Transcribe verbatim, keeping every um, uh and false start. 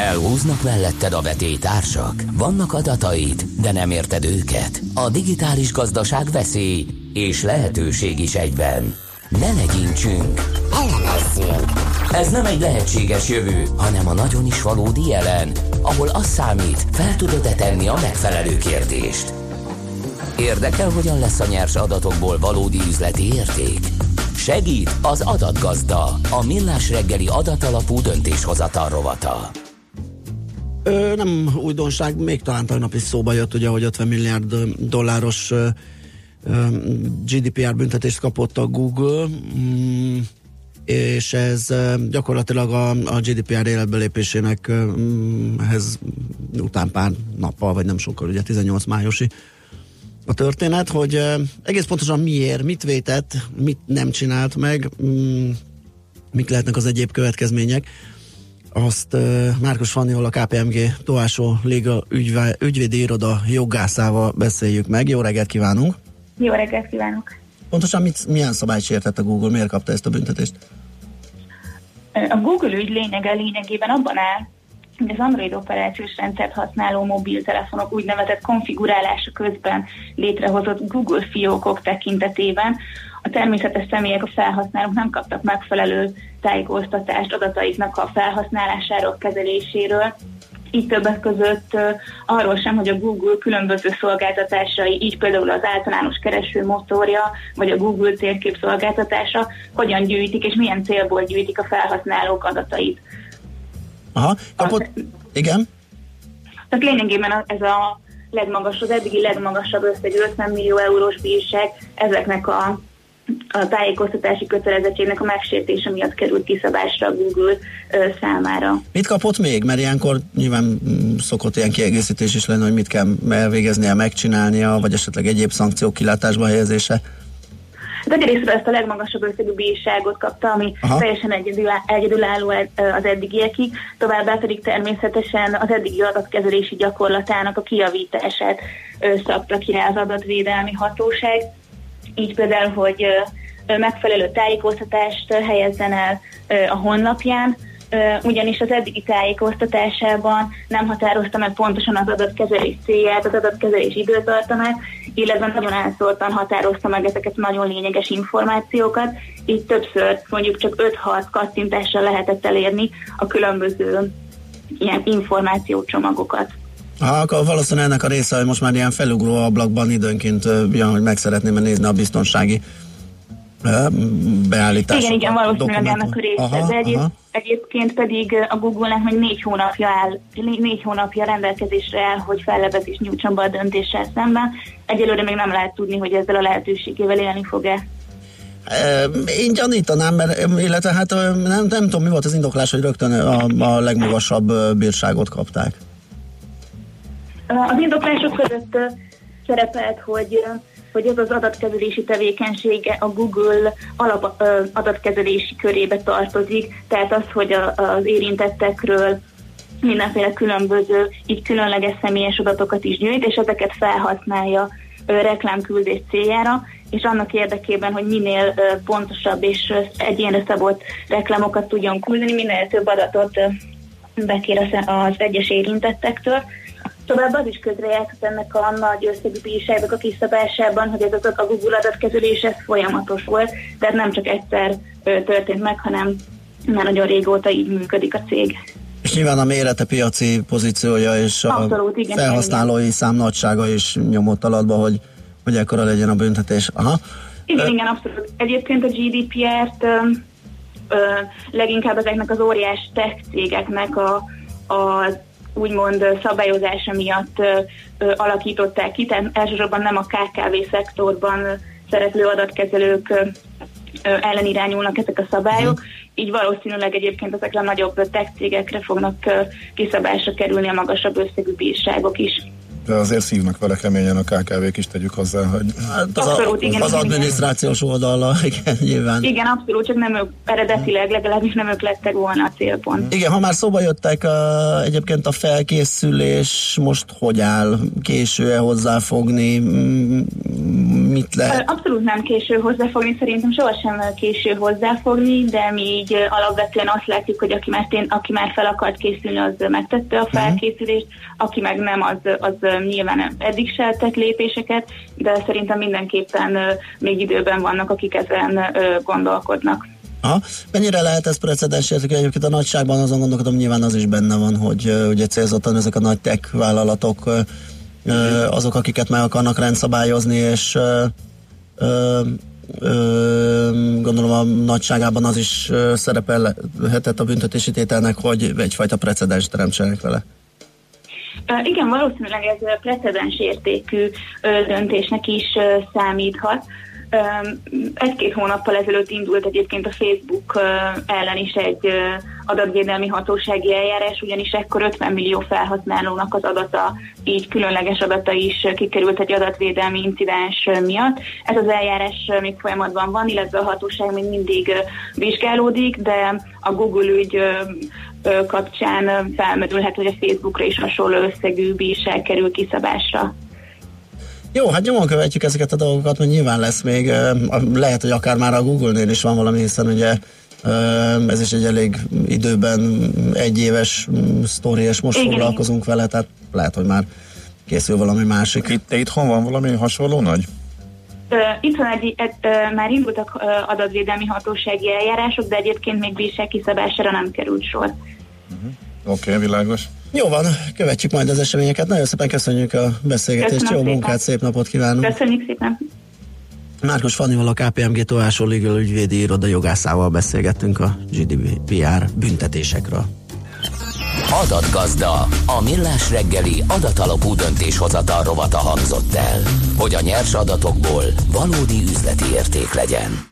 Elhúznak melletted a vetélytársak? Vannak adataid, de nem érted őket? A digitális gazdaság veszély és lehetőség is egyben. Ne legyintsünk, elemezzünk. Ez nem egy lehetséges jövő, hanem a nagyon is valódi jelen, ahol az számít, fel tudod-e tenni a megfelelő kérdést. Érdekel, hogyan lesz a nyers adatokból valódi üzleti érték? Segít az adatgazda, a Millás reggeli adatalapú döntéshozatal rovata. Ö, nem újdonság, még talán tegnap is szóba jött, ugye, hogy ötven milliárd dolláros ö, ö, gé dé pé er büntetést kapott a Google, mm, és ez ö, gyakorlatilag a, a gé dé pé er életbelépésének ö, ez után pár nappal, vagy nem sokkal, ugye tizennyolc májusi a történet, hogy ö, egész pontosan miért, mit vétett, mit nem csinált meg, mm, mik lehetnek az egyéb következmények. Azt uh, Márkus Fannival, a ká pé em gé Tóásó Liga ügyve, ügyvédi iroda jogászával beszéljük meg. Jó reggelt kívánunk! Jó reggelt kívánok! Pontosan mit, milyen szabályt sértett a Google? Miért kapta ezt a büntetést? A Google ügy lényege lényegében abban áll, hogy az Android operációs rendszert használó mobiltelefonok úgynevezett konfigurálása közben létrehozott Google fiókok tekintetében a természetes személyek, a felhasználók nem kaptak megfelelő tájékoztatást adataiknak a felhasználásáról, kezeléséről. Így többek között uh, arról sem, hogy a Google különböző szolgáltatásai, így például az általános kereső motorja, vagy a Google térkép szolgáltatása hogyan gyűjtik, és milyen célból gyűjtik a felhasználók adatait. Aha, kapott, a, igen. Tehát lényegében ez a legmagasabb, az eddigi legmagasabb összeg, ötven millió eurós bírság ezeknek a a tájékoztatási kötelezettségnek a megsértése miatt került kiszabásra a Google ö, számára. Mit kapott még? Mert ilyenkor nyilván mm, szokott ilyen kiegészítés is lenni, hogy mit kell elvégeznie, megcsinálnia, vagy esetleg egyéb szankciók kilátásba helyezése. Hát egyrésztről ezt a legmagasabb összegű bírságot kapta, ami Aha. teljesen egyedülálló az eddigiekig, továbbá pedig természetesen az eddigi adatkezelési gyakorlatának a kijavítását ö, szabta ki rá az adatvédelmi hatóság. Így például, hogy megfelelő tájékoztatást helyezzen el a honlapján, ugyanis az eddigi tájékoztatásában nem határozta meg pontosan az adatkezelés célját, az adatkezelés időtartamát, illetve nagyon elszórtan határozta meg ezeket nagyon lényeges információkat, így többször mondjuk csak öt-hat kattintással lehetett elérni a különböző ilyen információcsomagokat. Ah, akkor valószínűleg ennek a része, hogy most már ilyen felugró ablakban időnként jön, hogy meg szeretném nézni a biztonsági beállításokat. Igen, igen, valószínűleg ennek a része, aha, de egyéb, egyébként pedig a Google-nek hogy négy hónapja áll, négy hónapja rendelkezésre áll, hogy fellebezést nyújtson be a döntéssel szemben. Egyelőre még nem lehet tudni, hogy ezzel a lehetőségével élni fog-e. Én gyanítanám, mert illetve hát nem, nem tudom, mi volt az indoklás, hogy rögtön a, a legmagasabb bírságot kapták. Az indoklások között szerepelt, hogy, hogy ez az adatkezelési tevékenysége a Google alap adatkezelési körébe tartozik, tehát az, hogy a, az érintettekről mindenféle különböző, így különleges személyes adatokat is gyűjt, és ezeket felhasználja reklámküldés céljára, és annak érdekében, hogy minél pontosabb és egyénre szabott reklámokat tudjon küldeni, minél több adatot bekér az egyes érintettektől. Tovább az is közrejátszott ennek a nagy összegű bírságnak a kiszabásában, hogy ez az a Google adatkezelés ez folyamatos volt, tehát nem csak egyszer ö, történt meg, hanem már nagyon régóta így működik a cég. És nyilván a mérete, piaci pozíciója és abszolút, a igen, felhasználói igen. szám nagysága is nyomott alatba, hogy, hogy ekkora legyen a büntetés. Aha. Igen, Ö... igen, abszolút. Egyébként a gé dé pé er-t ö, ö, leginkább ezeknek az óriás tech cégeknek a, a úgymond szabályozása miatt ö, ö, alakították ki, tehát elsősorban nem a ká ká vé szektorban szereplő adatkezelők ö, ö, ellen irányulnak ezek a szabályok, uh-huh. így valószínűleg egyébként ezekre a nagyobb tech cégekre fognak ö, kiszabásra kerülni a magasabb összegű bírságok is. De azért szívnak vele keményen a ká ká vék is, tegyük hozzá, hogy... Hát az, abszolút, a, igen, az igen, adminisztrációs oldala, igen, nyilván. Igen, abszolút, csak nem ők eredetileg, legalábbis nem ők lettek volna a célpont. Igen, ha már szóba jöttek, a, egyébként a felkészülés most hogy áll? Késő-e hozzáfogni? Mit lehet? Abszolút nem késő hozzáfogni, szerintem sohasem késő hozzáfogni, de mi így alapvetően azt látjuk, hogy aki már, tén, aki már fel akart készülni, az megtette a felkészülést, aki meg nem, az, az nyilván eddig se tett lépéseket, de szerintem mindenképpen még időben vannak, akik ezen gondolkodnak. Aha. Mennyire lehet ez precedens? Egyébként a nagyságban azon gondolkodom, nyilván az is benne van, hogy ugye célzottan ezek a nagy tech vállalatok azok, akiket meg akarnak rendszabályozni, és ö, ö, ö, gondolom a nagyságában az is szerepelhetett a büntetési tételnek, hogy egyfajta precedens teremtsenek vele. Igen, valószínűleg ez precedens értékű döntésnek is számíthat. Egy-két hónappal ezelőtt indult egyébként a Facebook ellen is egy adatvédelmi hatósági eljárás, ugyanis ekkor ötven millió felhasználónak az adata, így különleges adata is kikerült egy adatvédelmi incidens miatt. Ez az eljárás még folyamatban van, illetve a hatóság még mindig vizsgálódik, de a Google ügy kapcsán felmerülhet, hogy a Facebookra is hasonló összegű bírság kerül kiszabásra. Jó, hát nyomon követjük ezeket a dolgokat, mert nyilván lesz még, lehet, hogy akár már a Google-nél is van valami, hiszen ugye ez is egy elég időben egyéves sztori, és most igen, foglalkozunk vele, tehát lehet, hogy már készül valami másik. Itt, itthon van valami hasonló nagy? Itthon egy, egy, már indultak adatvédelmi hatósági eljárások, de egyébként még bírság kiszabására nem került sor. Uh-huh. Oké, okay, világos. Jó van, követjük majd az eseményeket. Nagyon szépen köszönjük a beszélgetést. Köszönöm Jó szépen. munkát, szép napot kívánunk. Köszönjük szépen. Márkus Fannival, a ká pé em gé Tóásó Legal ügyvédi iroda jogászával beszélgettünk a gé dé pé er büntetésekről. Adatgazda, a millás reggeli adatalapú döntéshozatal rovata hangzott el, hogy a nyers adatokból valódi üzleti érték legyen.